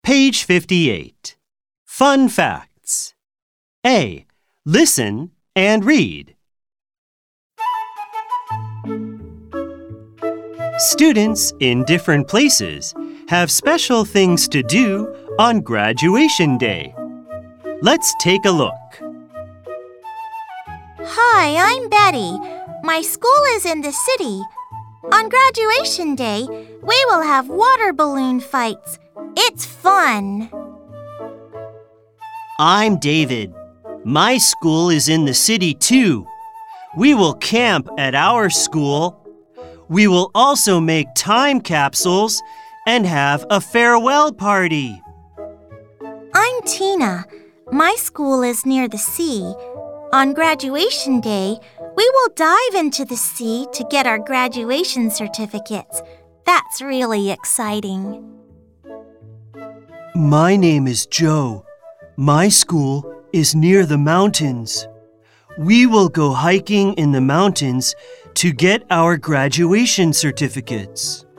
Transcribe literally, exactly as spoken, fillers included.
Page fifty-eight. Fun facts. A. Listen and read. Students in different places have special things to do on graduation day. Let's take a look. Hi, I'm Betty. My school is in the city. On graduation day, we will have water balloon fights. It's fun. I'm David. My school is in the city too. We will camp at our school. We will also make time capsules and have a farewell party. I'm Tina. My school is near the sea. On graduation day, we will dive into the sea to get our graduation certificates. That's really exciting. My name is Joe. My school is near the mountains. We will go hiking in the mountains to get our graduation certificates.